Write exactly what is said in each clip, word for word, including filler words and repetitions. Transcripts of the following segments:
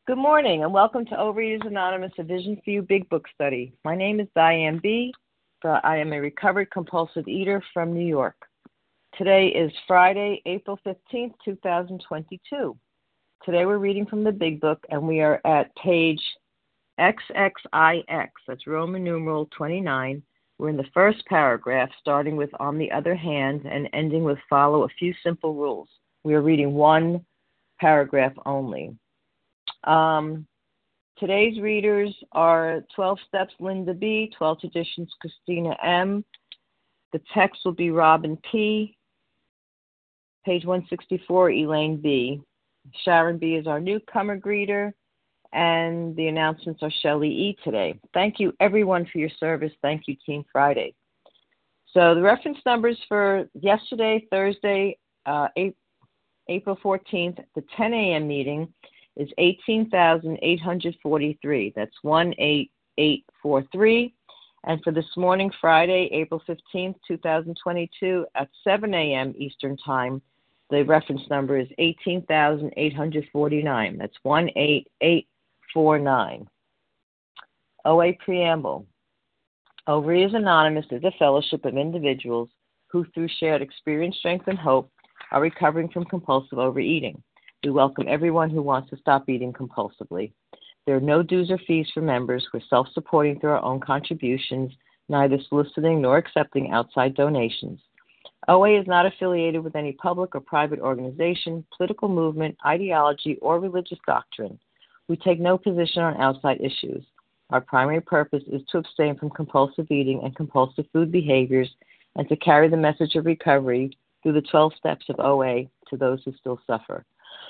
Good morning and welcome to Overeaters Anonymous, a Vision for You Big Book Study. My name is Diane B. I am a recovered compulsive eater from New York. Today is Friday, April fifteenth, twenty twenty-two. Today we're reading from the Big Book and we are at page triple X, that's Roman numeral twenty-nine. We're in the first paragraph, starting with on the other hand and ending with follow a few simple rules. We are reading one paragraph only. Um, today's readers are twelve Steps, Linda B., twelve Traditions, Christina M. The text will be Robin P., page one sixty-four, Elaine B. Sharon B. is our newcomer greeter, and the announcements are Shelley E. today. Thank you, everyone, for your service. Thank you, Team Friday. So the reference numbers for yesterday, Thursday, uh, April fourteenth, the ten a.m. meeting is eighteen thousand eight hundred forty-three. That's one eight eight four three. And for this morning, Friday, April fifteenth, twenty twenty-two, at seven a.m. Eastern Time, the reference number is eighteen thousand eight hundred forty-nine. That's one eight eight four nine. O A Preamble. Overeaters Anonymous is a fellowship of individuals who, through shared experience, strength, and hope, are recovering from compulsive overeating. We welcome everyone who wants to stop eating compulsively. There are no dues or fees for members. We're self-supporting through our own contributions, neither soliciting nor accepting outside donations. O A is not affiliated with any public or private organization, political movement, ideology, or religious doctrine. We take no position on outside issues. Our primary purpose is to abstain from compulsive eating and compulsive food behaviors and to carry the message of recovery through the twelve steps of O A to those who still suffer.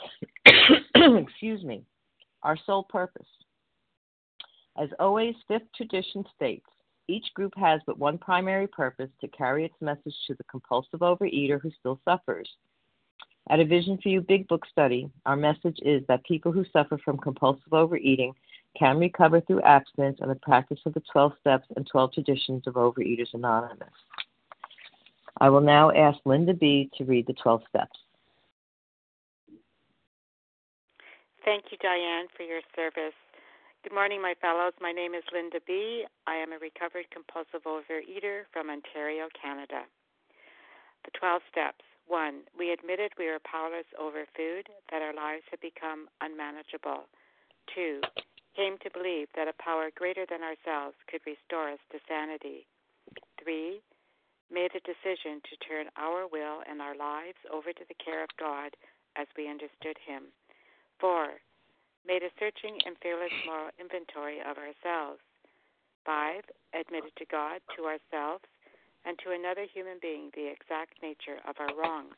Excuse me. Our sole purpose. As O A's fifth tradition states, each group has but one primary purpose: to carry its message to the compulsive overeater who still suffers. At a Vision for You Big Book Study, our message is that people who suffer from compulsive overeating can recover through abstinence and the practice of the twelve steps and twelve traditions of Overeaters Anonymous. I will now ask Linda B. to read the twelve steps. Thank you, Diane, for your service. Good morning, my fellows. My name is Linda B. I am a recovered compulsive overeater from Ontario, Canada. The twelve steps. One, we admitted we were powerless over food, that our lives had become unmanageable. Two, came to believe that a power greater than ourselves could restore us to sanity. Three, made a decision to turn our will and our lives over to the care of God as we understood Him. Four, made a searching and fearless moral inventory of ourselves. Five, admitted to God, to ourselves, and to another human being the exact nature of our wrongs.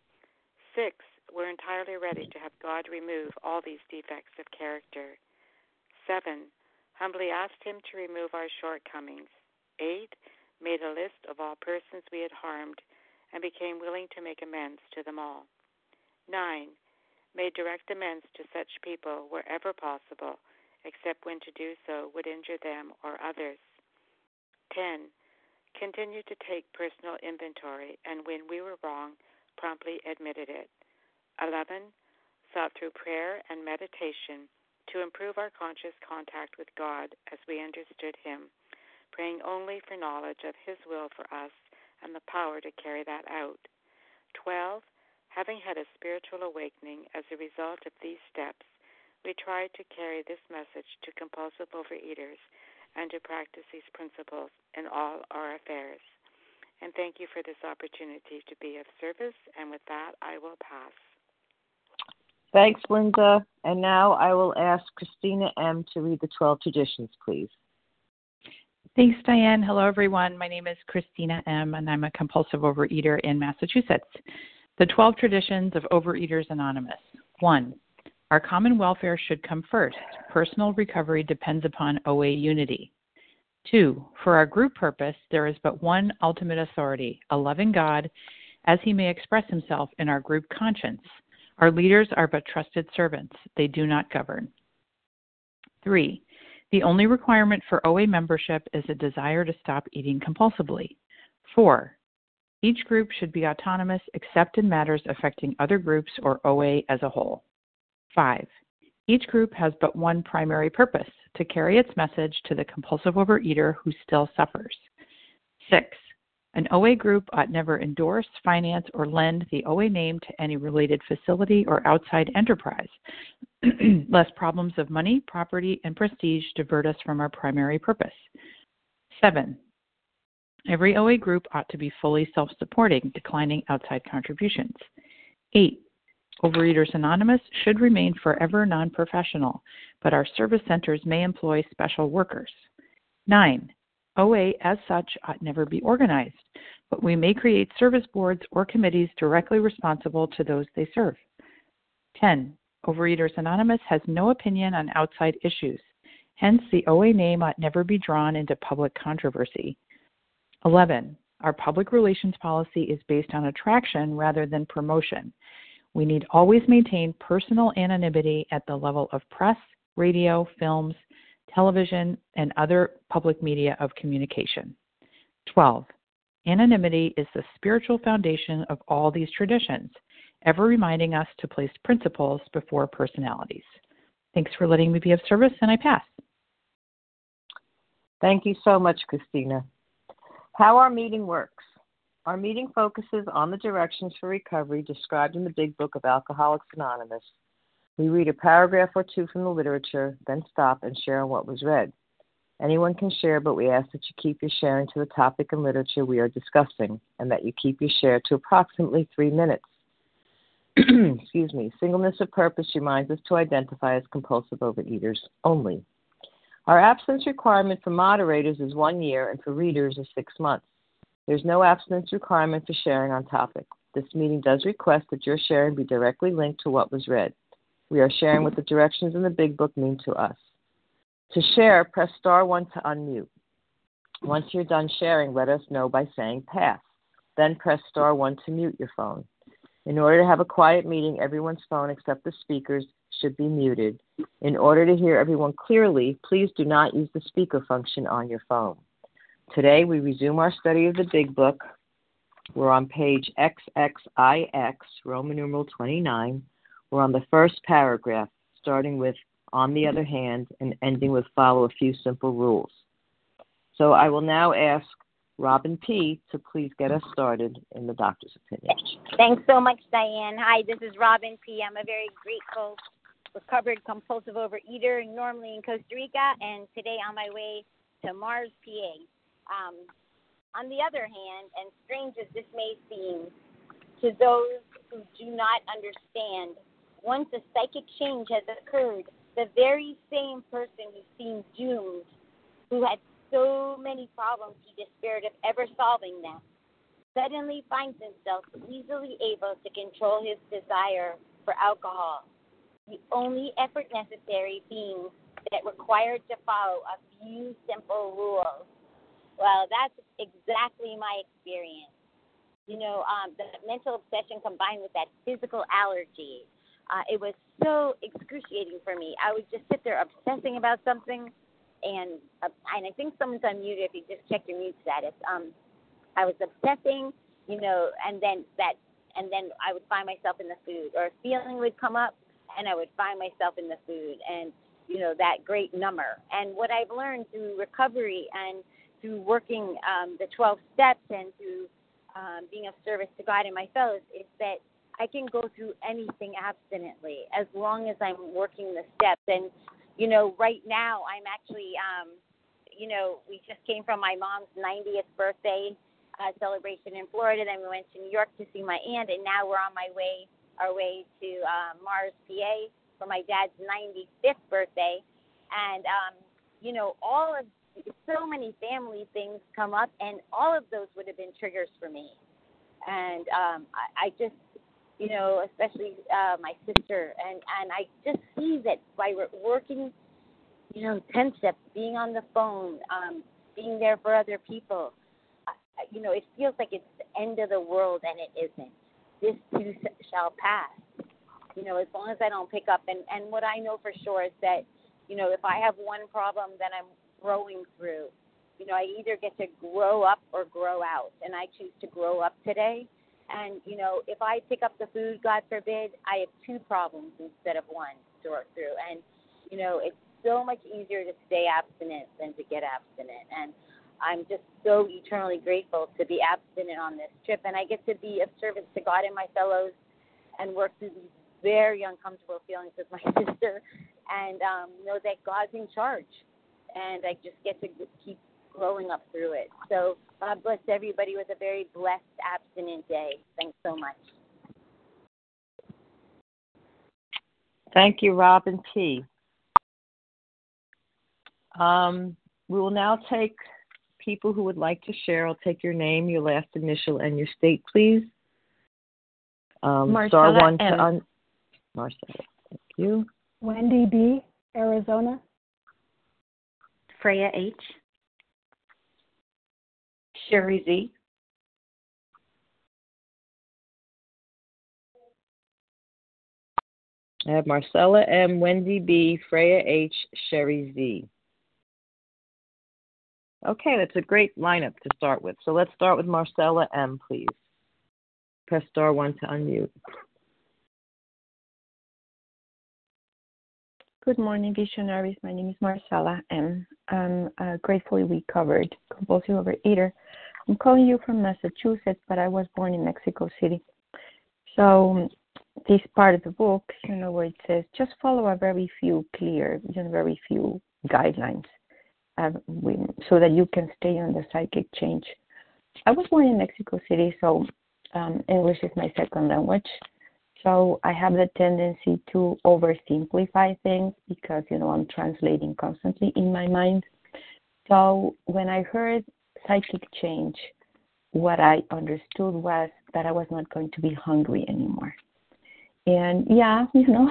Six, we're entirely ready to have God remove all these defects of character. Seven, humbly asked Him to remove our shortcomings. Eight, made a list of all persons we had harmed and became willing to make amends to them all. Nine, made direct amends to such people wherever possible, except when to do so would injure them or others. Ten, continued to take personal inventory, and when we were wrong, promptly admitted it. Eleven, sought through prayer and meditation to improve our conscious contact with God as we understood Him, praying only for knowledge of His will for us and the power to carry that out. Twelve, having had a spiritual awakening as a result of these steps, we tried to carry this message to compulsive overeaters and to practice these principles in all our affairs. And thank you for this opportunity to be of service, and with that, I will pass. Thanks, Linda. And now I will ask Christina M. to read the twelve traditions, please. Thanks, Diane. Hello, everyone. My name is Christina M., and I'm a compulsive overeater in Massachusetts. The twelve Traditions of Overeaters Anonymous. One, our common welfare should come first. Personal recovery depends upon O A unity. Two, for our group purpose, there is but one ultimate authority, a loving God, as He may express Himself in our group conscience. Our leaders are but trusted servants. They do not govern. Three, the only requirement for O A membership is a desire to stop eating compulsively. Four, each group should be autonomous except in matters affecting other groups or O A as a whole. Five, Each group has but one primary purpose, to carry its message to the compulsive overeater who still suffers. Six, an O A group ought never endorse, finance, or lend the O A name to any related facility or outside enterprise, lest problems of money, property, and prestige divert us from our primary purpose. Seven, every O A group ought to be fully self-supporting, declining outside contributions. Eight, Overeaters Anonymous should remain forever non-professional, but our service centers may employ special workers. Nine, O A as such ought never be organized, but we may create service boards or committees directly responsible to those they serve. Ten, Overeaters Anonymous has no opinion on outside issues. Hence, the O A name ought never be drawn into public controversy. Eleven, our public relations policy is based on attraction rather than promotion. We need always maintain personal anonymity at the level of press, radio, films, television, and other public media of communication. Twelve, anonymity is the spiritual foundation of all these traditions, ever reminding us to place principles before personalities. Thanks for letting me be of service, and I pass. Thank you so much, Christina. How our meeting works. Our meeting focuses on the directions for recovery described in the Big Book of Alcoholics Anonymous. We read a paragraph or two from the literature, then stop and share on what was read. Anyone can share, but we ask that you keep your sharing to the topic and literature we are discussing, and that you keep your share to approximately three minutes. Excuse me. Singleness of purpose reminds us to identify as compulsive overeaters only. Our abstinence requirement for moderators is one year, and for readers is six months. There's no abstinence requirement for sharing on topic. This meeting does request that your sharing be directly linked to what was read. We are sharing what the directions in the Big Book mean to us. To share, press star one to unmute. Once you're done sharing, let us know by saying pass. Then press star one to mute your phone. In order to have a quiet meeting, everyone's phone except the speaker's should be muted. In order to hear everyone clearly, please do not use the speaker function on your phone. Today, we resume our study of the Big Book. We're on page X X I X, Roman numeral twenty-nine. We're on the first paragraph, starting with on the other hand and ending with follow a few simple rules. So I will now ask Robin P. to please get us started in the doctor's opinion. Thanks so much, Diane. Hi, this is Robin P. I'm a very grateful, recovered compulsive overeater, normally in Costa Rica, and today on my way to Mars, P A. Um, on the other hand, and strange as this may seem, to those who do not understand, once a psychic change has occurred, the very same person who seemed doomed, who had so many problems he despaired of ever solving them, suddenly finds himself easily able to control his desire for alcohol. The only effort necessary being that required to follow a few simple rules. Well, that's exactly my experience. You know, um, the mental obsession combined with that physical allergy, uh, it was so excruciating for me. I would just sit there obsessing about something, and uh, and I think someone's unmuted if you just check your mute status. Um, I was obsessing, you know, and then that, and then I would find myself in the food, or a feeling would come up, and I would find myself in the food, and you know, that great number. And what I've learned through recovery and through working um, the twelve steps and through um, being of service to God and my fellows is that I can go through anything abstinently as long as I'm working the steps. And, you know, right now I'm actually, um, you know, we just came from my mom's ninetieth birthday uh, celebration in Florida. Then we went to New York to see my aunt, and now we're on my way, our way to uh, Mars, P A for my dad's ninety-fifth birthday. And, um, you know, all of so many family things come up, and all of those would have been triggers for me. And um, I, I just, you know, especially uh, my sister, and, and I just see that by working, you know, ten steps, being on the phone, um, being there for other people, uh, you know, it feels like it's the end of the world, and it isn't. This too shall pass. You know, as long as I don't pick up. And, and what I know for sure is that, you know, if I have one problem that I'm growing through, you know, I either get to grow up or grow out, and I choose to grow up today. And, you know, if I pick up the food, God forbid, I have two problems instead of one to work through. And, you know, it's so much easier to stay abstinent than to get abstinent. And I'm just so eternally grateful to be abstinent on this trip. And I get to be of service to God and my fellows and work through these very uncomfortable feelings with my sister and um, know that God's in charge. And I just get to keep growing up through it. So God bless everybody with a very blessed abstinent day. Thanks so much. Thank you, Robin P. Um, we will now take people who would like to share. I'll take your name, your last initial, and your state, please. Um, Marcella star one M. to un- Marcella. Thank you. Wendy B., Arizona. Freya H. Sherry Z. I have Marcella M., Wendy B., Freya H., Sherry Z. Okay, that's a great lineup to start with. So let's start with Marcella M., please. Press star one to unmute. Good morning, visionaries. My name is Marcella M. I'm a gratefully recovered compulsive overeater. I'm calling you from Massachusetts, but I was born in Mexico City. So this part of the book, you know, where it says just follow a very few clear, you know, very few guidelines, uh, we, so that you can stay on the psychic change. I was born in Mexico City, so um, English is my second language. So I have the tendency to oversimplify things because, you know, I'm translating constantly in my mind. So when I heard psychic change, what I understood was that I was not going to be hungry anymore. And yeah, you know,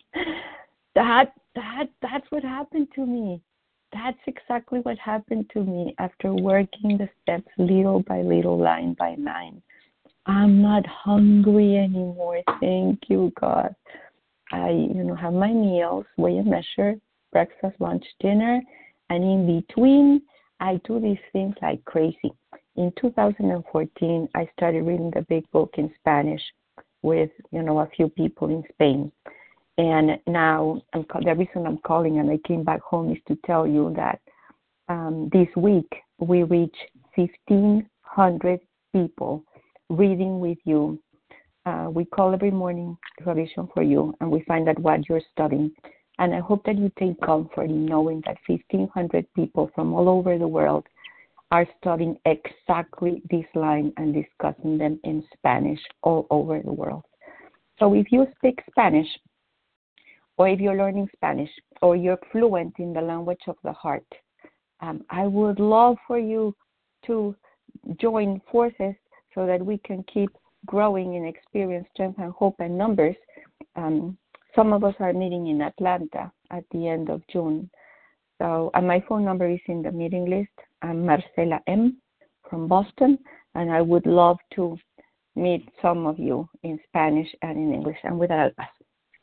that that that's what happened to me. That's exactly what happened to me after working the steps little by little, line by line. I'm not hungry anymore. Thank you, God. I, you know, have my meals, weigh and measure, breakfast, lunch, dinner, and in between, I do these things like crazy. In two thousand fourteen, I started reading the big book in Spanish with, you know, a few people in Spain. And now I'm, the reason I'm calling and I came back home is to tell you that um, this week we reached fifteen hundred people reading with you. Uh, we call every morning revision for you, and we find out what you're studying. And I hope that you take comfort in knowing that fifteen hundred people from all over the world are studying exactly this line and discussing them in Spanish all over the world. So if you speak Spanish, or if you're learning Spanish, or you're fluent in the language of the heart, um, I would love for you to join forces so that we can keep growing in experience, strength, and hope and numbers. Um, some of us are meeting in Atlanta at the end of June. So and my phone number is in the meeting list. I'm Marcela M. from Boston, and I would love to meet some of you in Spanish and in English. And with that, I'll pass.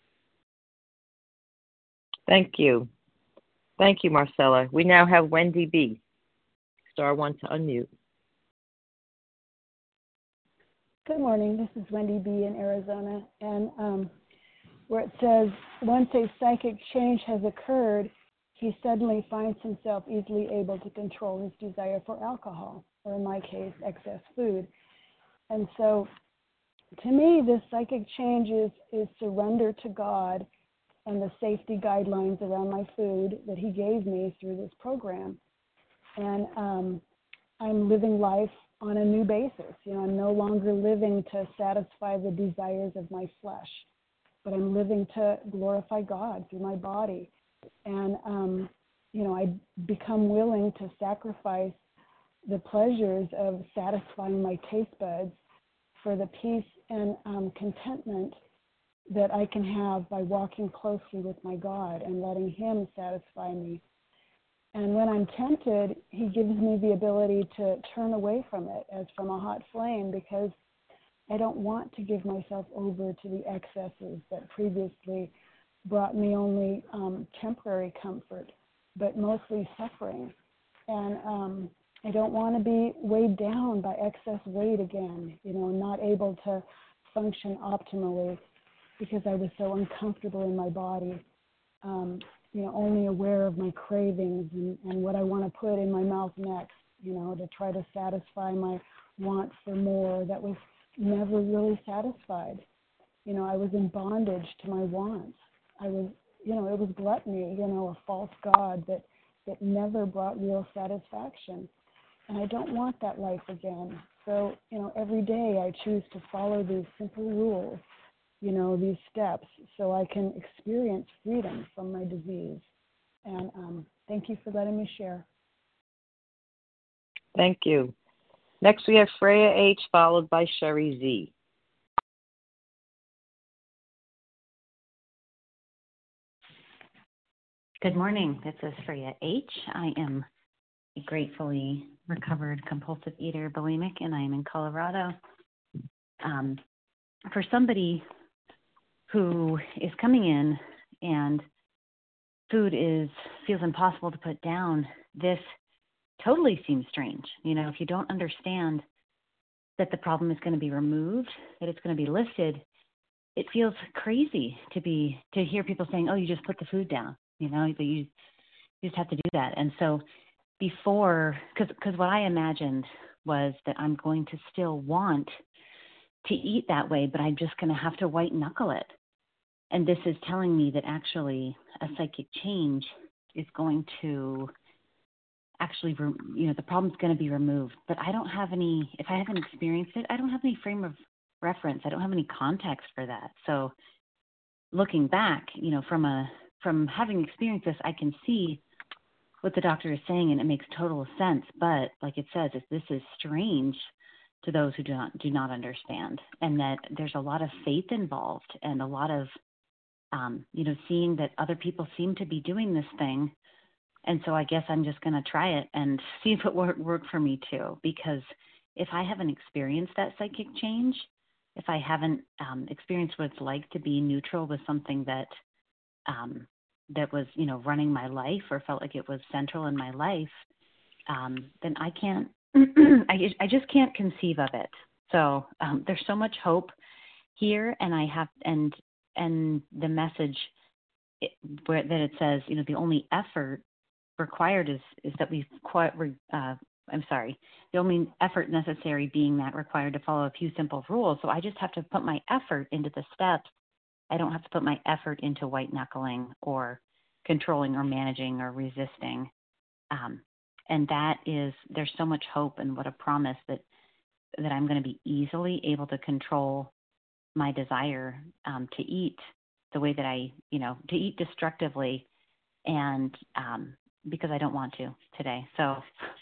Thank you. Thank you, Marcella. We now have Wendy B. Star one to unmute. Good morning. This is Wendy B. in Arizona. And um, where it says, once a psychic change has occurred, he suddenly finds himself easily able to control his desire for alcohol, or in my case, excess food. And so, to me, this psychic change is, is surrender to God and the safety guidelines around my food that he gave me through this program. And um, I'm living life on a new basis. You know, I'm no longer living to satisfy the desires of my flesh, but I'm living to glorify God through my body. And, um, you know, I become willing to sacrifice the pleasures of satisfying my taste buds for the peace and um, contentment that I can have by walking closely with my God and letting him satisfy me. And when I'm tempted, he gives me the ability to turn away from it as from a hot flame, because I don't want to give myself over to the excesses that previously brought me only um, temporary comfort, but mostly suffering. And um, I don't want to be weighed down by excess weight again, you know, not able to function optimally because I was so uncomfortable in my body, um, you know, only aware of my cravings and, and what I want to put in my mouth next, you know, to try to satisfy my want for more that was never really satisfied. You know, I was in bondage to my wants. I was, you know, it was gluttony, you know, a false god that, that never brought real satisfaction. And I don't want that life again. So, you know, every day I choose to follow these simple rules, you know, these steps, so I can experience freedom from my disease. And um, thank you for letting me share. Thank you. Next we have Freya H. followed by Sherry Z. Good morning. This is Freya H. I am a gratefully recovered compulsive eater, bulimic, and I am in Colorado. Um, for somebody who is coming in and food is feels impossible to put down, this totally seems strange. You know, if you don't understand that the problem is going to be removed, that it's going to be lifted, it feels crazy to be to hear people saying, "Oh, you just put the food down." You know, that you, you just have to do that. And so before, because because what I imagined was that I'm going to still want to eat that way, but I'm just going to have to white knuckle it. And this is telling me that actually a psychic change is going to actually, you know, the problem's going to be removed. But I don't have any, if I haven't experienced it, I don't have any frame of reference. I don't have any context for that. So looking back, you know, from a, from having experienced this, I can see what the doctor is saying, and it makes total sense. But like it says, if this is strange to those who do not do not understand, and that there's a lot of faith involved, and a lot of, um, you know, seeing that other people seem to be doing this thing, and so I guess I'm just going to try it and see if it work work for me too. Because if I haven't experienced that psychic change, if I haven't um, experienced what it's like to be neutral with something that um, that was, you know, running my life or felt like it was central in my life, um, then I can't, I, I just can't conceive of it. So um, there's so much hope here, and I have, and, and the message it, where that it says, you know, the only effort required is, is that we, uh, I'm sorry, the only effort necessary being that required to follow a few simple rules. So I just have to put my effort into the steps. I don't have to put my effort into white knuckling or controlling or managing or resisting. Um, and that is, there's so much hope, and what a promise that, that I'm going to be easily able to control my desire um, to eat the way that I, you know, to eat destructively, and um, because I don't want to today. So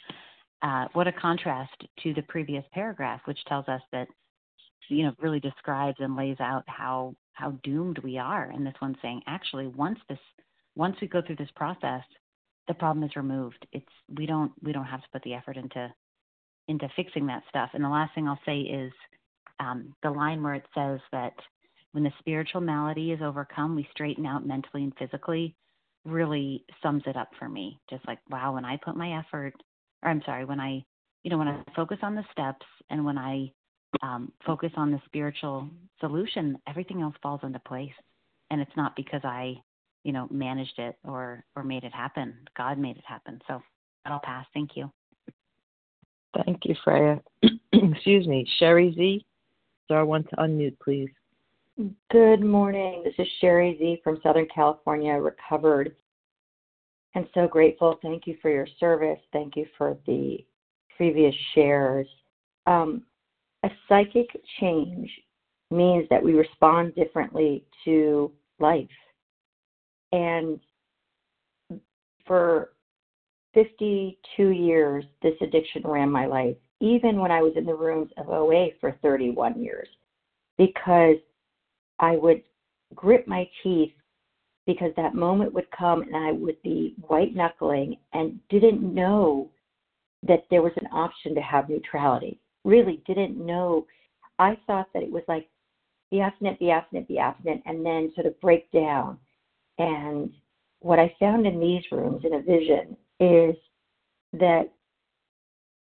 uh, what a contrast to the previous paragraph, which tells us that, you know, really describes and lays out how how doomed we are. And this one's saying, actually, once this, once we go through this process, the problem is removed. It's we don't we don't have to put the effort into into fixing that stuff. And the last thing I'll say is um, the line where it says that when the spiritual malady is overcome, we straighten out mentally and physically, really sums it up for me. Just like, wow, when I put my effort, or I'm sorry, when I, you know, when I focus on the steps, and when I um, focus on the spiritual solution, everything else falls into place. And it's not because I, you know, managed it or, or made it happen. God made it happen. So that'll pass. Thank you. Thank you, Freya. Excuse me. Sherry Z. So I want to unmute, please. Good morning. This is Sherry Z from Southern California, recovered, and so grateful. Thank you for your service. Thank you for the previous shares. Um, a psychic change means that we respond differently to life. And for fifty-two years, this addiction ran my life, even when I was in the rooms of O A for thirty-one years, because I would grit my teeth, because that moment would come and I would be white knuckling and didn't know that there was an option to have neutrality. Really didn't know. I thought that it was like be abstinent, be abstinent, be abstinent, and then sort of break down. And what I found in these rooms in a vision is that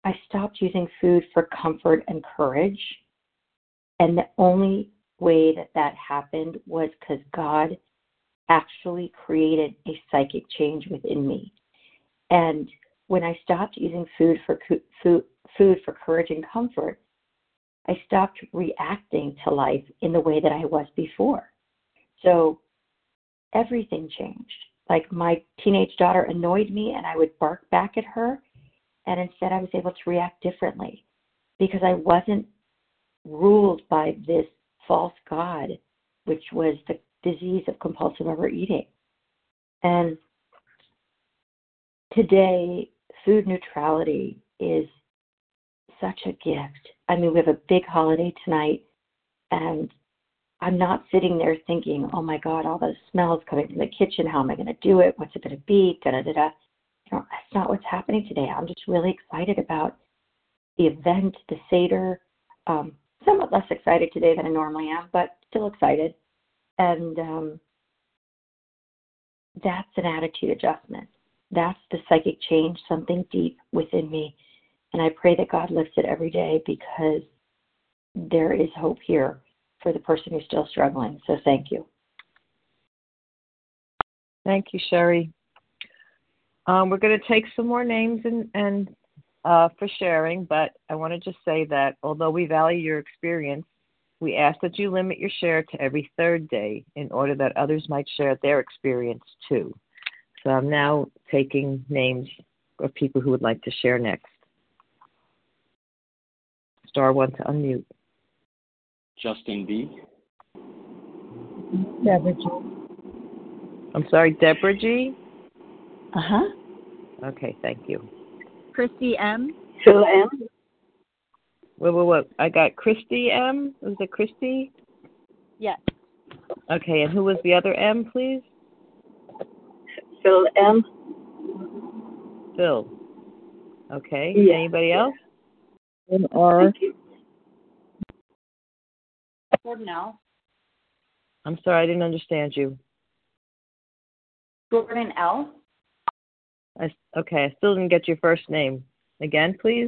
I stopped using food for comfort and courage. And the only way that that happened was because God actually created a psychic change within me. And when I stopped using food for food, food for courage and comfort, I stopped reacting to life in the way that I was before. So everything changed. Like my teenage daughter annoyed me and I would bark back at her. And instead I was able to react differently because I wasn't ruled by this false god, which was the disease of compulsive overeating. And today, food neutrality is such a gift. I mean, we have a big holiday tonight, and I'm not sitting there thinking, oh my God, all those smells coming from the kitchen, how am I going to do it? What's it going to be? Da, da, da, da. You know, that's not what's happening today. I'm just really excited about the event, the Seder. Um, somewhat less excited today than I normally am, but still excited. And um, that's an attitude adjustment. That's the psychic change, something deep within me. And I pray that God lifts it every day because there is hope here for the person who's still struggling. So thank you. Thank you, Sherry. Um, we're going to take some more names and, and uh, for sharing, but I want to just say that although we value your experience, we ask that you limit your share to every third day in order that others might share their experience too. So I'm now taking names of people who would like to share next. Star one to unmute. Justin B. Deborah G. I'm sorry, Deborah G? Uh-huh. Okay, thank you. Christy M. Phil M. Wait, wait, wait. I got Christy M. Was it Christy? Yes. Okay, and who was the other M, please? Phil M. Phil. Okay. Yeah. Anybody else? M R. Jordan L. I'm sorry, I didn't understand you. Jordan L. I, okay, I still didn't get your first name. Again, please.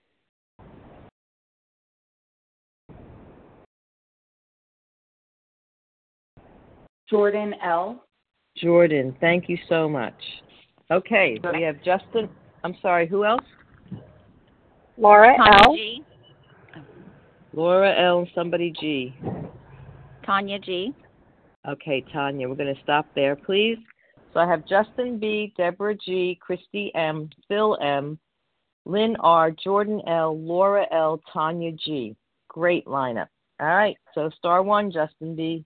Jordan L. Jordan, thank you so much. Okay, we have Justin. I'm sorry, who else? Laura L. G. Laura L. and somebody G. Tanya G. Okay, Tanya, we're going to stop there, please. So I have Justin B., Deborah G., Christy M., Phil M., Lynn R., Jordan L., Laura L., Tanya G. Great lineup. All right, so star one, Justin B.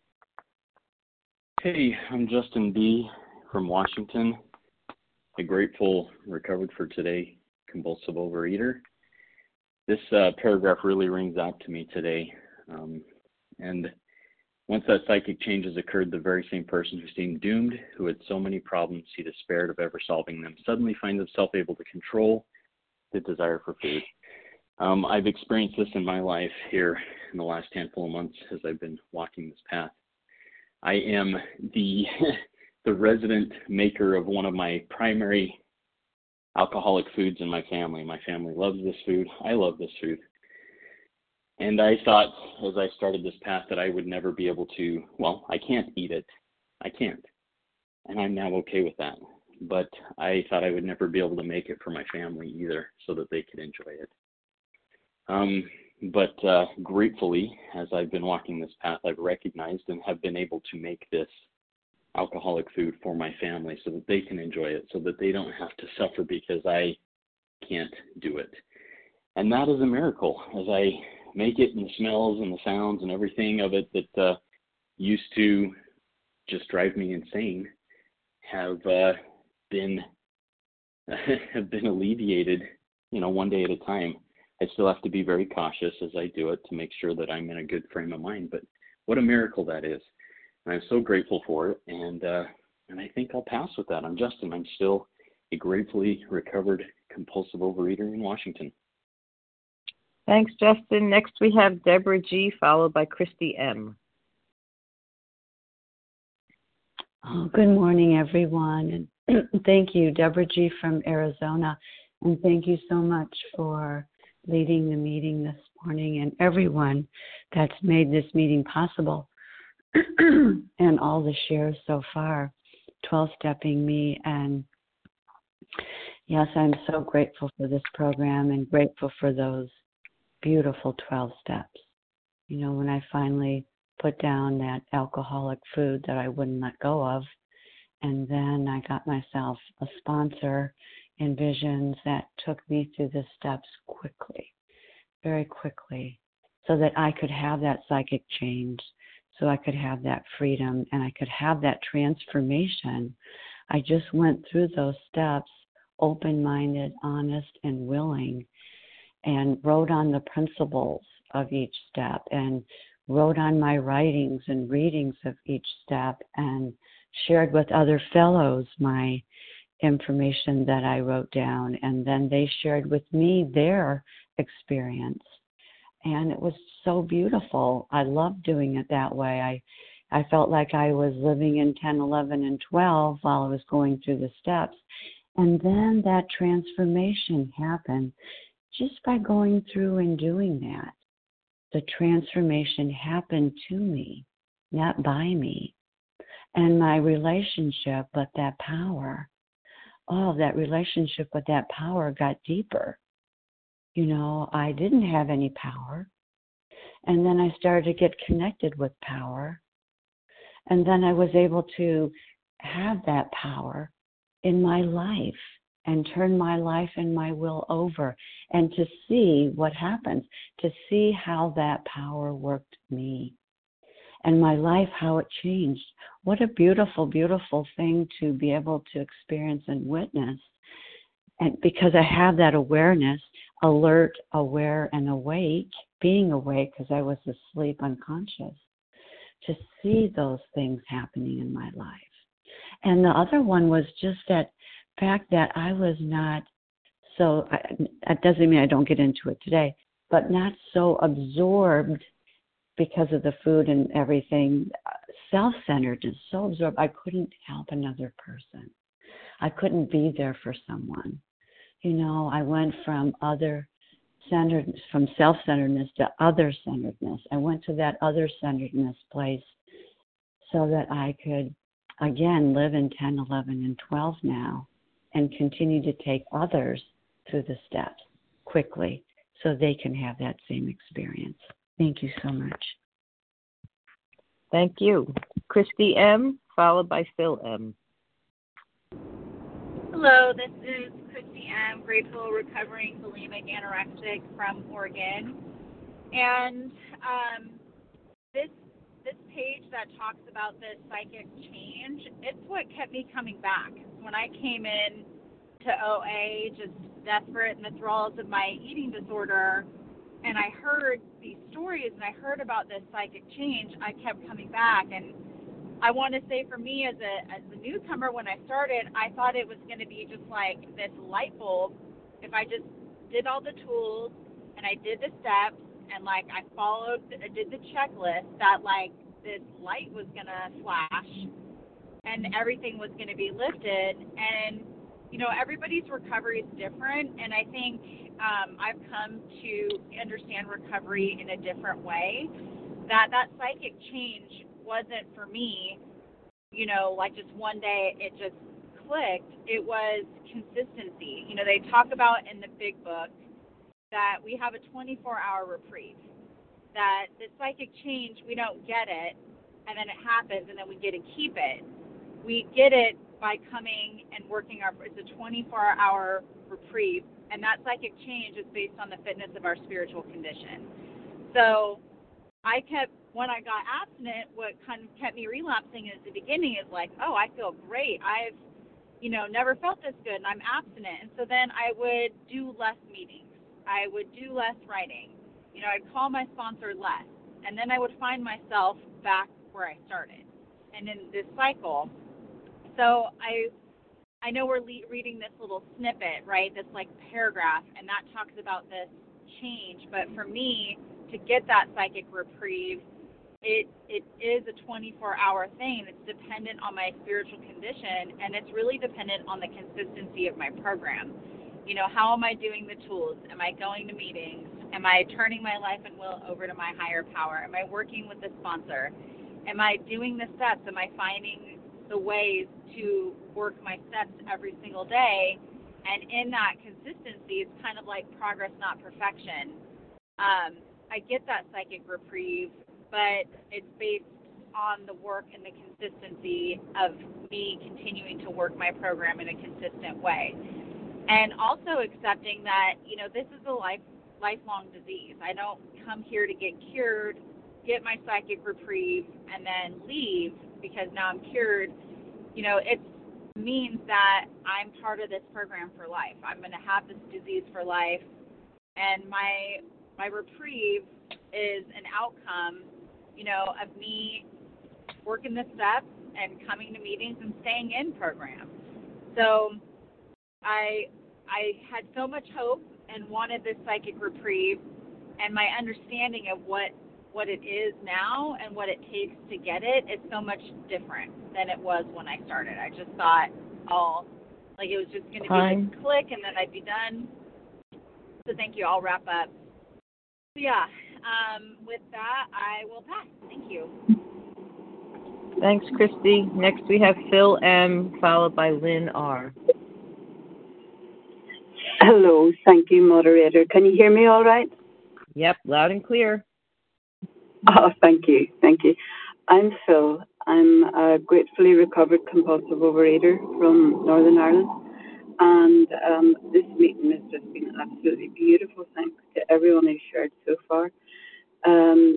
Hey, I'm Justin B. from Washington. A grateful, recovered for today, compulsive overeater. This uh, paragraph really rings out to me today. Um, and once that psychic change has occurred, the very same person who seemed doomed, who had so many problems he despaired of ever solving them, suddenly finds himself able to control the desire for food. Um, I've experienced this in my life here in the last handful of months as I've been walking this path. I am the the resident maker of one of my primary alcoholic foods in my family. My family loves this food. I love this food. And I thought as I started this path that I would never be able to, well, I can't eat it. I can't. And I'm now okay with that. But I thought I would never be able to make it for my family either so that they could enjoy it. Um, but uh, gratefully, as I've been walking this path, I've recognized and have been able to make this alcoholic food for my family so that they can enjoy it, so that they don't have to suffer because I can't do it. And that is a miracle. As I make it, and the smells and the sounds and everything of it that uh, used to just drive me insane have uh, been have been alleviated, you know, one day at a time. I still have to be very cautious as I do it to make sure that I'm in a good frame of mind. But what a miracle that is. And I'm so grateful for it. And uh, and I think I'll pass with that. I'm Justin. I'm still a gratefully recovered compulsive overeater in Washington. Thanks, Justin. Next we have Deborah G., followed by Christy M. Oh, good morning, everyone. And thank you, Deborah G. from Arizona. And thank you so much for leading the meeting this morning and everyone that's made this meeting possible and all the shares so far, twelve-stepping me. And yes, I'm so grateful for this program and grateful for those beautiful twelve steps. You know, when I finally put down that alcoholic food that I wouldn't let go of, and then I got myself a sponsor in Visions that took me through the steps quickly, very quickly, so that I could have that psychic change, so I could have that freedom, and I could have that transformation. I just went through those steps, open-minded, honest, and willing, and wrote on the principles of each step, and wrote on my writings and readings of each step, and shared with other fellows my information that I wrote down, and then they shared with me their experience. And it was so beautiful. I loved doing it that way. I, I felt like I was living in ten, eleven, and twelve while I was going through the steps. And then that transformation happened just by going through and doing that. The transformation happened to me, not by me. And my relationship with that power, oh, that relationship with that power got deeper. You know, I didn't have any power. And then I started to get connected with power. And then I was able to have that power in my life and turn my life and my will over and to see what happens, to see how that power worked me and my life, how it changed. What a beautiful, beautiful thing to be able to experience and witness. And because I have that awareness, alert, aware, and awake, being awake because I was asleep, unconscious, to see those things happening in my life. And the other one was just that fact that I was not so, that doesn't mean I don't get into it today, but not so absorbed because of the food and everything, self-centeredness, so absorbed, I couldn't help another person. I couldn't be there for someone. You know, I went from other centeredness, from self-centeredness to other-centeredness. I went to that other-centeredness place so that I could, again, live in ten, eleven, and twelve now and continue to take others through the steps quickly so they can have that same experience. Thank you so much. Thank you. Christy M., followed by Phil M. Hello, this is Christy M., grateful, recovering bulimic anorexic from Oregon. And um, this this page that talks about this psychic change, it's what kept me coming back. When I came in to O A, just desperate in the thralls of my eating disorder, and I heard these stories and I heard about this psychic change, I kept coming back. And I want to say for me as a as a newcomer, when I started, I thought it was going to be just like this light bulb. If I just did all the tools and I did the steps and like I followed, I did the checklist, that like this light was going to flash and everything was going to be lifted. And, you know, everybody's recovery is different. And I think um, I've come to understand recovery in a different way, that that psychic change wasn't for me, you know, like just one day it just clicked. It was consistency. You know, they talk about in the big book that we have a twenty-four hour reprieve, that the psychic change, we don't get it, and then it happens, and then we get to keep it. We get it by coming and working our, it's a twenty-four hour reprieve, and that psychic change is based on the fitness of our spiritual condition. So I kept, when I got abstinent, what kind of kept me relapsing at the beginning is like, oh, I feel great. I've, you know, never felt this good, and I'm abstinent. And so then I would do less meetings. I would do less writing. You know, I'd call my sponsor less. And then I would find myself back where I started and in this cycle. So I I know we're le- reading this little snippet, right, this like paragraph, and that talks about this change. But for me, to get that psychic reprieve, it it is a twenty-four hour thing. It's dependent on my spiritual condition, and it's really dependent on the consistency of my program. You know, how am I doing the tools? Am I going to meetings? Am I turning my life and will over to my higher power? Am I working with the sponsor? Am I doing the steps? Am I finding the ways to work my steps every single day? And in that consistency, it's kind of like progress, not perfection. Um, I get that psychic reprieve, but it's based on the work and the consistency of me continuing to work my program in a consistent way. And also accepting that, you know, this is a life, lifelong disease. I don't come here to get cured, get my psychic reprieve, and then leave because now I'm cured. You know, it means that I'm part of this program for life. I'm going to have this disease for life. And my my reprieve is an outcome, you know, of me working the steps and coming to meetings and staying in programs. So I I had so much hope and wanted this psychic reprieve, and my understanding of what, what it is now and what it takes to get it is so much different than it was when I started. I just thought, oh, like it was just going to be this click and then I'd be done. So thank you. I'll wrap up. So yeah, um, with that, I will pass. Thank you. Thanks, Christy. Next we have Phil M., followed by Lynn R. Hello. Thank you, moderator. Can you hear me all right? Yep, loud and clear. Oh, thank you. Thank you. I'm Phil. I'm a gratefully recovered compulsive overeater from Northern Ireland. And um, this meeting has just been absolutely beautiful. Thanks to everyone who's shared so far. Um,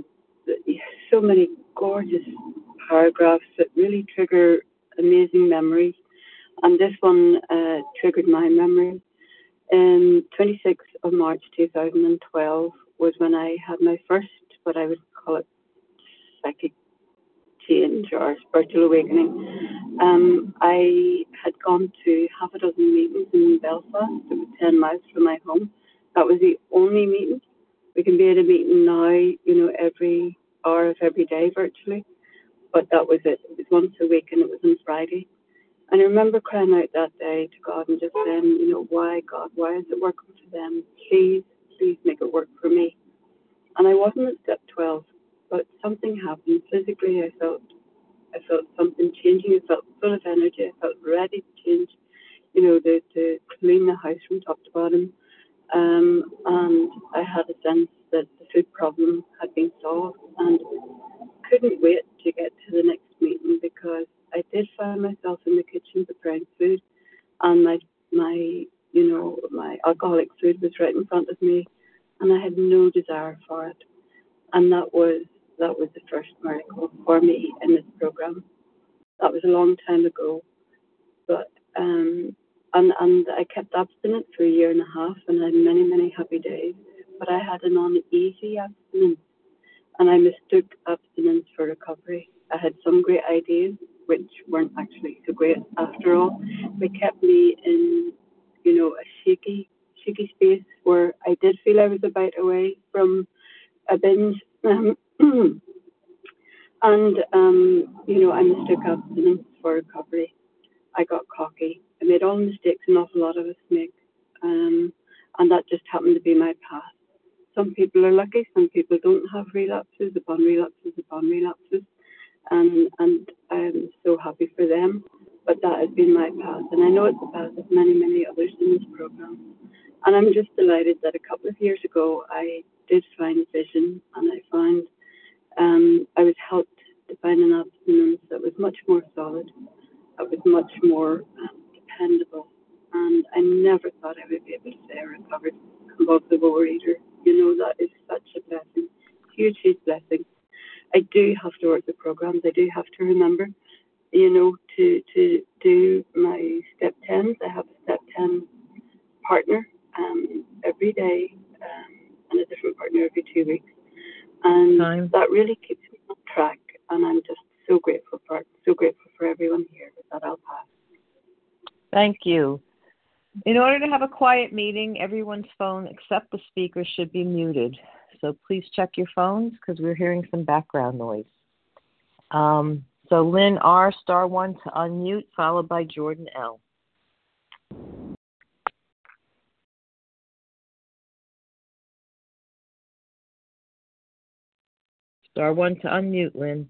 so many gorgeous paragraphs that really trigger amazing memories. And this one uh, triggered my memory. Um, twenty-sixth of March two thousand twelve was when I had my first, what I would call it, psychic change or spiritual awakening. Um, I had gone to half a dozen meetings in Belfast. It was ten miles from my home. That was the only meeting. We can be at a meeting now, you know, every hour of every day virtually. But that was it. It was once a week and it was on Friday. And I remember crying out that day to God and just saying, you know, why, God, why is it working for them? Please, please make it work for me. And I wasn't at step twelve, but something happened. Physically, I felt I felt something changing. I felt full of energy. I felt ready to change, you know, to, to clean the house from top to bottom. Um, and I had a sense that the food problem had been solved and couldn't wait to get to the next meeting because I did find myself in the kitchen preparing food, and my my you know my alcoholic food was right in front of me, and I had no desire for it. And that was that was the first miracle for me in this program. That was a long time ago, but um, and and I kept abstinent for a year and a half, and I had many many happy days. But I had an uneasy abstinence, and I mistook abstinence for recovery. I had some great ideas, which weren't actually so great after all. They kept me in, you know, a shaky, shaky space where I did feel I was a bite away from a binge. Um, and, um, you know, I mistook abstinence for recovery. I got cocky. I made all the mistakes an awful lot of us make. Um, and that just happened to be my path. Some people are lucky, some people don't have relapses upon relapses upon relapses. And, and I'm so happy for them. But that has been my path. And I know it's the path of many, many others in this program. And I'm just delighted that a couple of years ago I did find vision, and I found um, I was helped to find an abstinence that was much more solid, that was much more um, dependable. And I never thought I would be able to say I recovered compulsive overeater. You know, that is such a blessing, huge, huge blessing. I do have to work the programs. I do have to remember, you know, to, to do my step tens. I have a step ten partner um, every day um, and a different partner every two weeks. And Time. That really keeps me on track. And I'm just so grateful for it, so grateful for everyone here. With that, I'll pass. Thank you. In order to have a quiet meeting, everyone's phone except the speaker should be muted. So please check your phones because we're hearing some background noise. Um, so Lynn R, star one to unmute, followed by Jordan L. Star one to unmute, Lynn.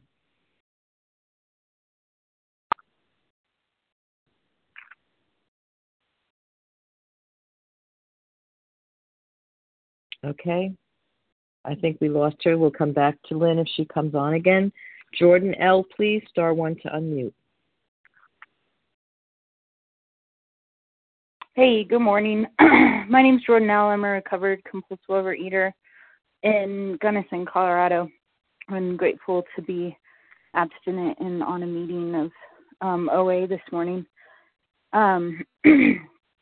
Okay. I think we lost her. We'll come back to Lynn if she comes on again. Jordan L., please, star one to unmute. Hey, good morning. My name's Jordan L. I'm a recovered compulsive overeater in Gunnison, Colorado. I'm grateful to be abstinent and on a meeting of um, O A this morning. Um, the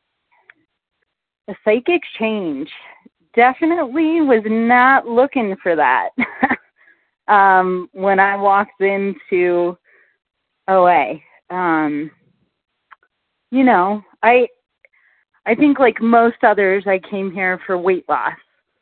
psychic change. Definitely was not looking for that um, when I walked into O A. Um, you know, I I think like most others, I came here for weight loss.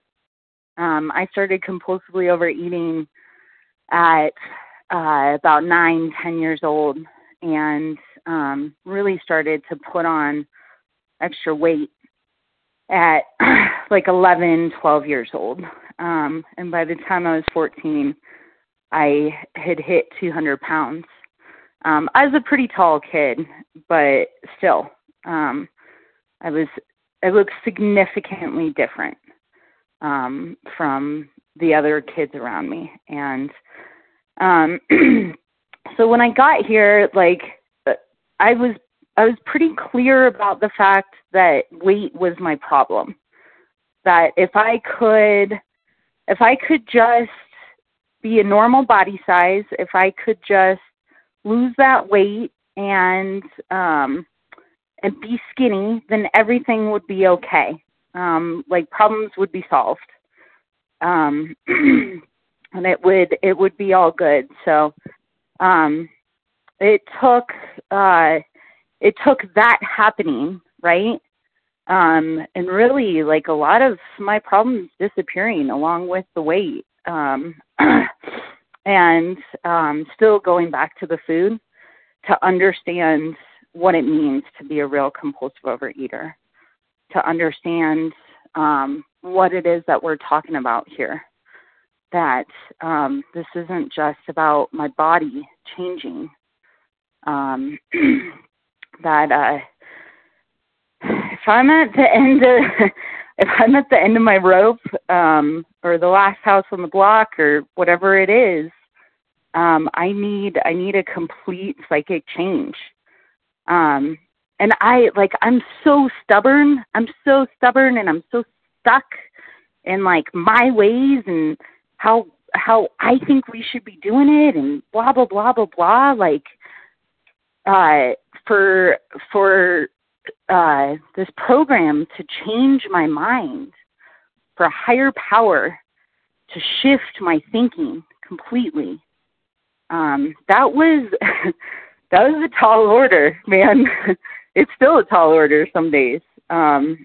Um, I started compulsively overeating at uh, about nine, ten years old, and um, really started to put on extra weight at like eleven, twelve years old. Um, and by the time I was fourteen, I had hit two hundred pounds. Um, I was a pretty tall kid, but still, um, I was, I looked significantly different um, from the other kids around me. And um, so when I got here, like, I was I was pretty clear about the fact that weight was my problem. That if I could, if I could just be a normal body size, if I could just lose that weight and um, and be skinny, then everything would be okay. Um, like problems would be solved, um, and it would it would be all good. So um, it took. Uh, It took that happening, right? Um, and really, like, a lot of my problems disappearing along with the weight. Um, and um, still going back to the food to understand what it means to be a real compulsive overeater, to understand um, what it is that we're talking about here, that um, this isn't just about my body changing. Um, that uh, if I'm at the end of if I'm at the end of my rope, um, or the last house on the block, or whatever it is, um, I need I need a complete psychic change. Um, and I like I'm so stubborn. I'm so stubborn, and I'm so stuck in like my ways and how how I think we should be doing it, and blah blah blah blah blah. Like. Uh, for for uh, this program to change my mind, for a higher power to shift my thinking completely. Um, that was that was a tall order, man. It's still a tall order some days. Um,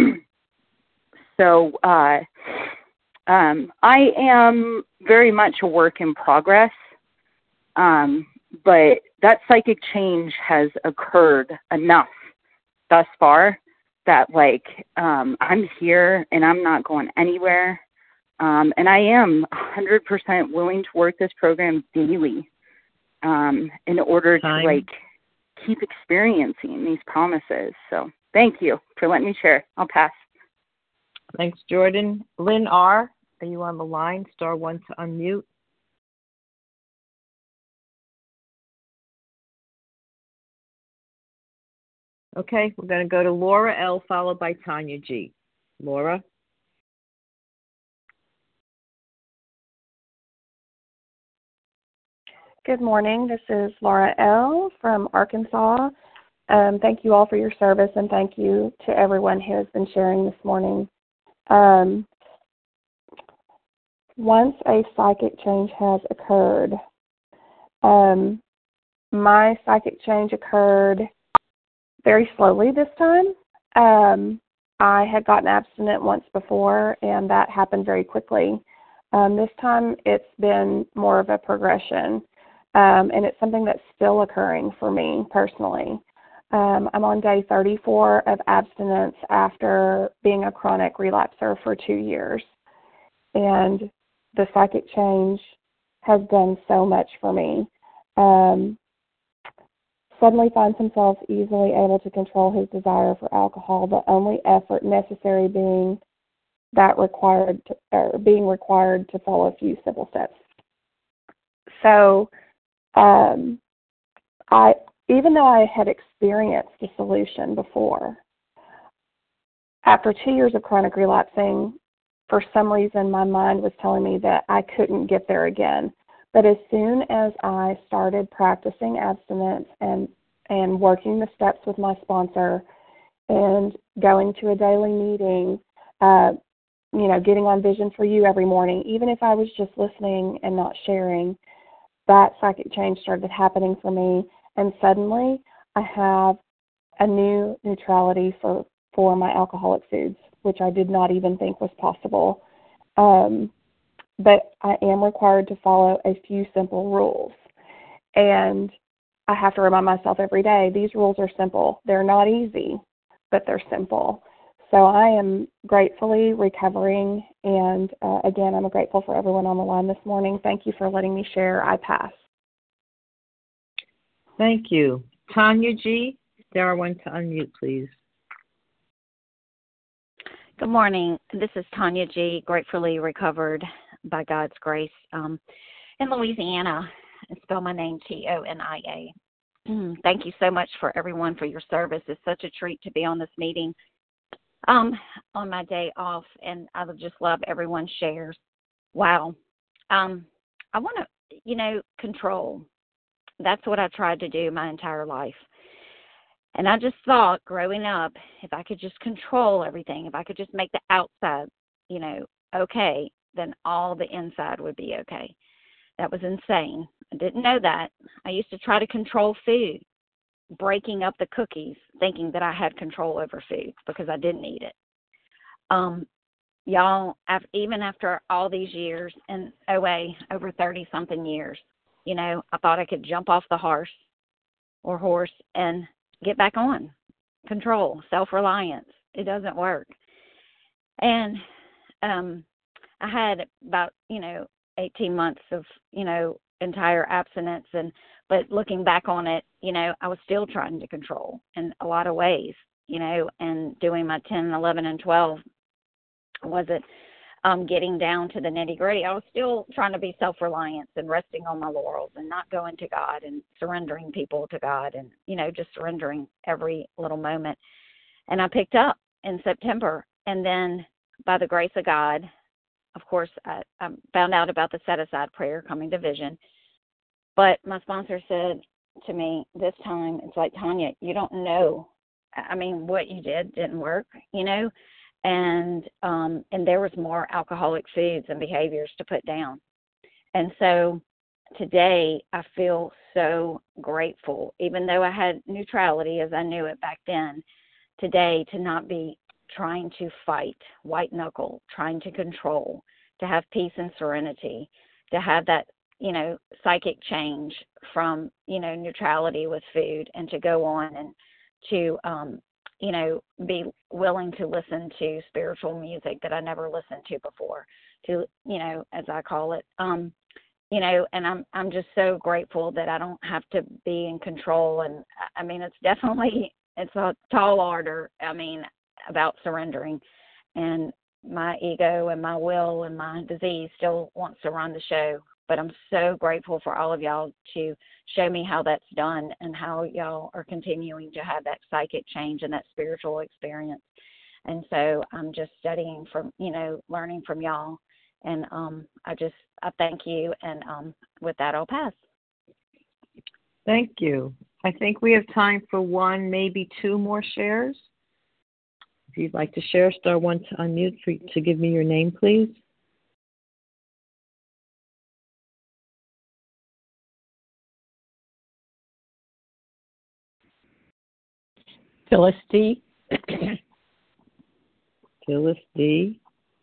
so uh, um, I am very much a work in progress. Um, but that psychic change has occurred enough thus far that, like, um, I'm here and I'm not going anywhere. Um, and I am one hundred percent willing to work this program daily um, in order Time. to, like, keep experiencing these promises. So thank you for letting me share. I'll pass. Thanks, Jordan. Lynn R., are you on the line? Star one to unmute. Okay, we're going to go to Laura L., followed by Tanya G. Laura? Good morning. This is Laura L. from Arkansas. Um, thank you all for your service, and thank you to everyone who has been sharing this morning. Um, once a psychic change has occurred, um, my psychic change occurred very slowly this time. Um, I had gotten abstinent once before, and that happened very quickly. Um, this time, it's been more of a progression, um, and it's something that's still occurring for me personally. Um, I'm on day thirty-four of abstinence after being a chronic relapser for two years. And the psychic change has done so much for me. Um, suddenly finds himself easily able to control his desire for alcohol, the only effort necessary being that required to, or being required to follow a few simple steps. So, um, I even though I had experienced the solution before, after two years of chronic relapsing, for some reason my mind was telling me that I couldn't get there again. But as soon as I started practicing abstinence and, and working the steps with my sponsor and going to a daily meeting, uh, you know, getting on Vision for You every morning, even if I was just listening and not sharing, that psychic change started happening for me. And suddenly I have a new neutrality for, for my alcoholic foods, which I did not even think was possible. Um, but I am required to follow a few simple rules. And I have to remind myself every day, these rules are simple. They're not easy, but they're simple. So I am gratefully recovering. And uh, again, I'm grateful for everyone on the line this morning. Thank you for letting me share. I pass. Thank you. Tanya G., Sarah, one to unmute, please. Good morning. This is Tanya G., gratefully recovered by God's grace um, in Louisiana. I spell my name T O N I A. Thank you so much for everyone for your service. It's such a treat to be on this meeting um, on my day off, and I would just love everyone's shares. Wow. Um, I want to, you know, control. That's what I tried to do my entire life. And I just thought growing up, if I could just control everything, if I could just make the outside, you know, okay, then all the inside would be okay. That was insane. I didn't know that. I used to try to control food, breaking up the cookies, thinking that I had control over food because I didn't eat it. Um, y'all, even after all these years in O A, over thirty-something years, you know, I thought I could jump off the horse or horse and get back on. Control, self-reliance. It doesn't work. And um, I had about, you know, eighteen months of, you know, entire abstinence. And but looking back on it, you know, I was still trying to control in a lot of ways, you know, and doing my ten, eleven, and twelve wasn't um, getting down to the nitty-gritty. I was still trying to be self-reliant and resting on my laurels and not going to God and surrendering people to God and, you know, just surrendering every little moment. And I picked up in September. And then by the grace of God, of course, I, I found out about the set-aside prayer coming to Vision. But my sponsor said to me this time, it's like, Tanya, you don't know. I mean, what you did didn't work, you know. And um, and there was more alcoholic foods and behaviors to put down. And so today I feel so grateful, even though I had neutrality as I knew it back then, today to not be trying to fight, white knuckle, trying to control, to have peace and serenity, to have that, you know, psychic change from, you know, neutrality with food and to go on and to, um, you know, be willing to listen to spiritual music that I never listened to before, to, you know, as I call it, um, you know, and I'm I'm just so grateful that I don't have to be in control. And I mean, it's definitely, it's a tall order, I mean, about surrendering. And my ego and my will and my disease still wants to run the show. But I'm so grateful for all of y'all to show me how that's done and how y'all are continuing to have that psychic change and that spiritual experience. And so I'm just studying from, you know, learning from y'all. And um, I just, I thank you. And um, with that, I'll pass. Thank you. I think we have time for one, maybe two more shares. If you'd like to share, star one to unmute for, to give me your name, please. Phyllis D. Phyllis D.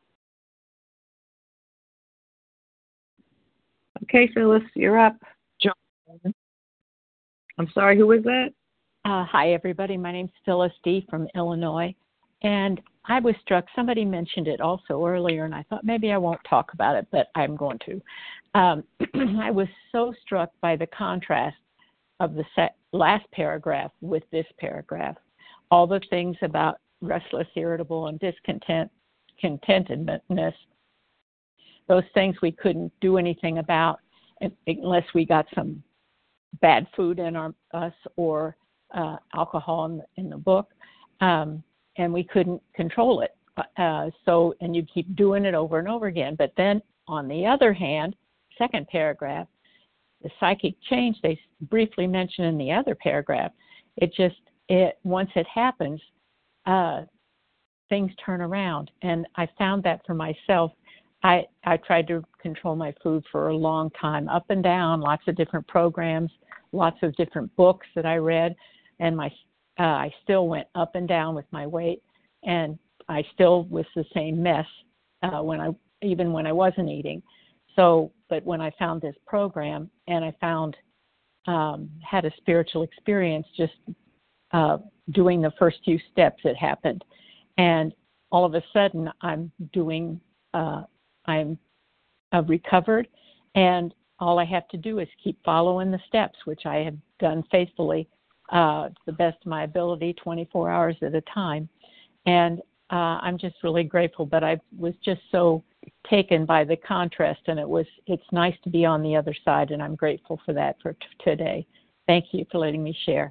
Okay, Phyllis, you're up. John. I'm sorry, who was that? Uh, hi, everybody. My name's Phyllis D. from Illinois. And I was struck. Somebody mentioned it also earlier, and I thought maybe I won't talk about it, but I'm going to. Um, I was so struck by the contrast of the set, last paragraph with this paragraph. All the things about restless, irritable, and discontent, contentedness, those things we couldn't do anything about unless we got some bad food in our, us or uh, alcohol in the, in the book, um, and we couldn't control it. Uh, so, and you keep doing it over and over again. But then, on the other hand, second paragraph, the psychic change they briefly mentioned in the other paragraph, it just, it once it happens, uh, things turn around. And I found that for myself. I, I tried to control my food for a long time, up and down, lots of different programs, lots of different books that I read, and my uh, I still went up and down with my weight, and I still was the same mess uh, when I even when I wasn't eating. So, but when I found this program and I found um, had a spiritual experience, just uh, doing the first few steps, it happened, and all of a sudden I'm doing. Uh, I'm uh, recovered, and all I have to do is keep following the steps, which I have done faithfully uh, to the best of my ability, twenty-four hours at a time. And uh, I'm just really grateful. But I was just so taken by the contrast, and it was it's nice to be on the other side, and I'm grateful for that for t- today. Thank you for letting me share.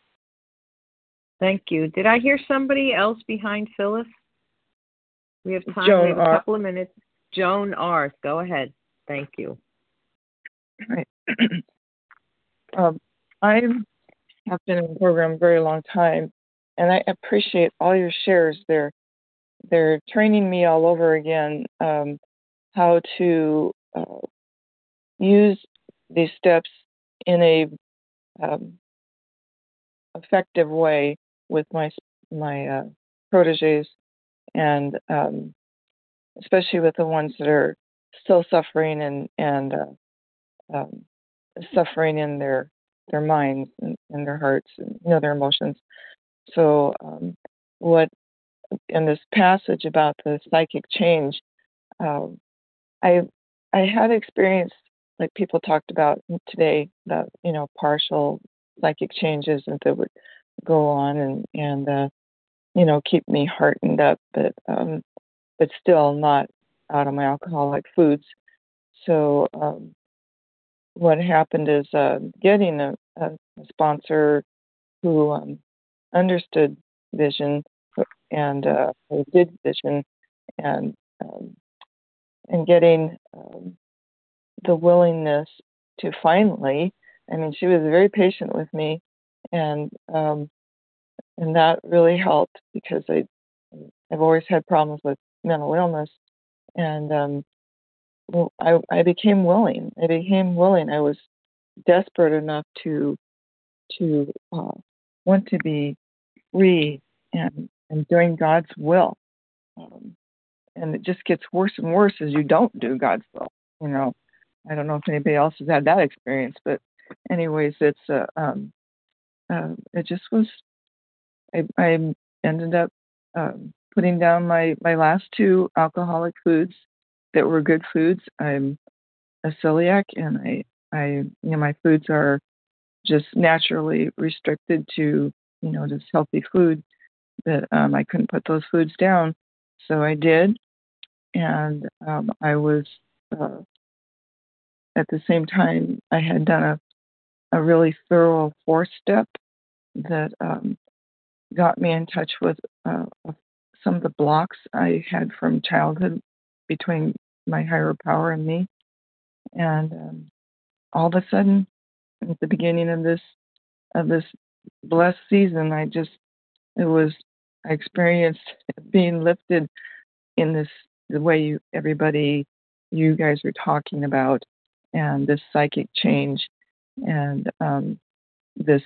Thank you. Did I hear somebody else behind Phyllis? We have time. Joan we have a R. couple of minutes. Joan Arth, go ahead. Thank you. Right. um, I have been in the program a very long time, and I appreciate all your shares. They're, they're training me all over again um, how to uh, use these steps in a um, effective way with my my uh, proteges, and um, especially with the ones that are still suffering and and uh, um, suffering in their their minds and, and their hearts and you know their emotions. So um, what in this passage about the psychic change, um, I I had experienced like people talked about today that you know partial psychic changes and that would go on and and uh, you know keep me heartened up, but um, but still not out of my alcoholic foods. So um, what happened is uh, getting a, a sponsor who um, understood vision and uh, who did vision, and um, and getting um, the willingness to finally. I mean, she was very patient with me, and um, and that really helped because I I've always had problems with mental illness, and um, well, I I became willing. I became willing. I was desperate enough to to uh, want to be free and and doing God's will. Um, and it just gets worse and worse as you don't do God's will. You know, I don't know if anybody else has had that experience, but anyways, it's uh, um, uh, it just was. I, I ended up um, putting down my my last two alcoholic foods that were good foods. I'm a celiac, and I I you know my foods are just naturally restricted to you know just healthy food. That um, I couldn't put those foods down, so I did, and um, I was uh, at the same time I had done a, a really thorough fourth step that um, got me in touch with uh, some of the blocks I had from childhood between my higher power and me, and um, all of a sudden, at the beginning of this of this blessed season, I just it was I experienced being lifted in this the way you, everybody you guys are talking about, and this psychic change, and um, this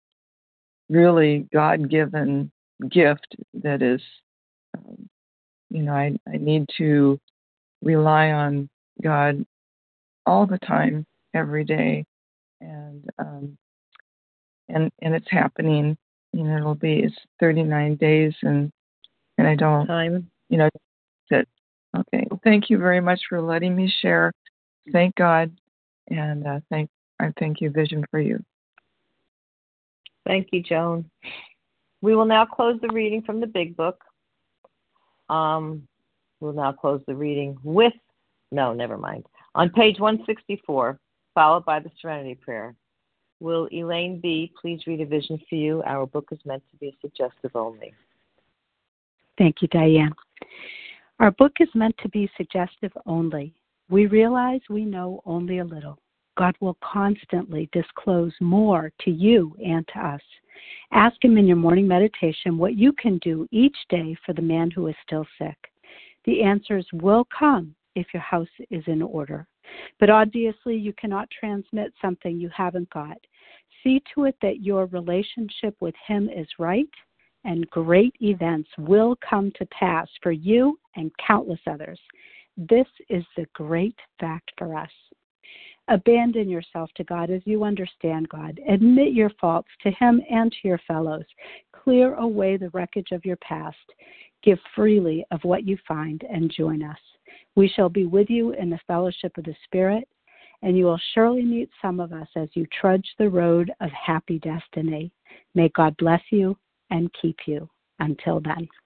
really God-given gift that is, um, you know, I, I need to rely on God all the time, every day, and um, and and it's happening. You know, it'll be it's thirty-nine days in and I don't, Time. you know, sit. Okay. Well, thank you very much for letting me share. Thank God, and uh, thank I thank you, Vision for You. Thank you, Joan. We will now close the reading from the Big Book. Um, we'll now close the reading with, no, never mind. On page one sixty-four, followed by the Serenity Prayer. Will Elaine B. please read A Vision for You? Our book is meant to be suggestive only. Thank you, Diane. Our book is meant to be suggestive only. We realize we know only a little. God will constantly disclose more to you and to us. Ask Him in your morning meditation what you can do each day for the man who is still sick. The answers will come if your house is in order. But obviously, you cannot transmit something you haven't got. See to it that your relationship with Him is right, and great events will come to pass for you and countless others. This is the great fact for us. Abandon yourself to God as you understand God. Admit your faults to Him and to your fellows. Clear away the wreckage of your past. Give freely of what you find and join us. We shall be with you in the fellowship of the Spirit, and you will surely meet some of us as you trudge the road of happy destiny. May God bless you and keep you. Until then.